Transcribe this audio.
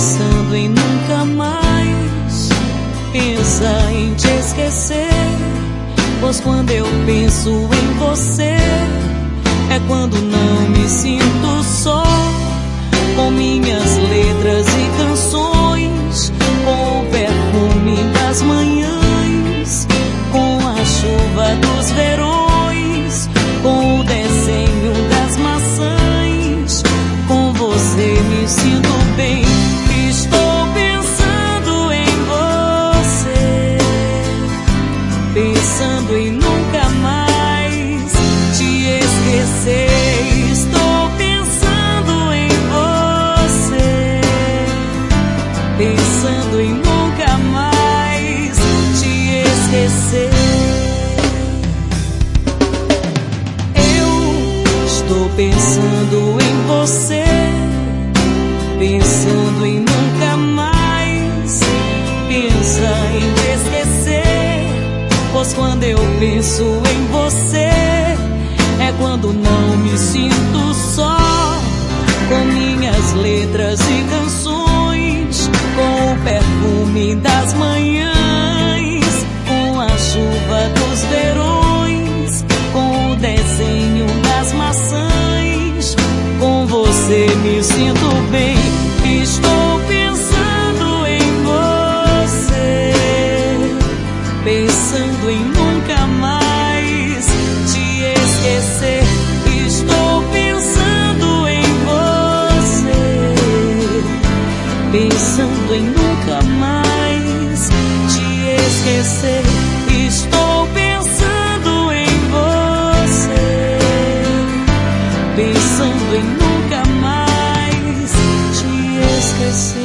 pensando em nunca mais pensar em te esquecer. Pois quando eu penso em você é quando não me sinto só, com minhas letras e canções, com o perfume das manhãs, com a chuva dos verões, com o desenho das maçãs. Com você me sinto bem. Estou pensando em você, pensando em nunca mais te esquecer. Estou pensando em você, pensando em nunca mais te esquecer. Eu estou pensando em você, pensando em nunca mais pensar em te esquecer. Pois quando eu penso em você é quando não me sinto só, com minhas letras e canções, com o perfume das manhãs, com a chuva dos verões, com o desenho das maçãs. Com você me sinto bem. Estou pensando em você, pensando em nunca mais te esquecer. Estou pensando em você, pensando em nunca mais te esquecer. Estou pensando em você, pensando em nunca mais te esquecer.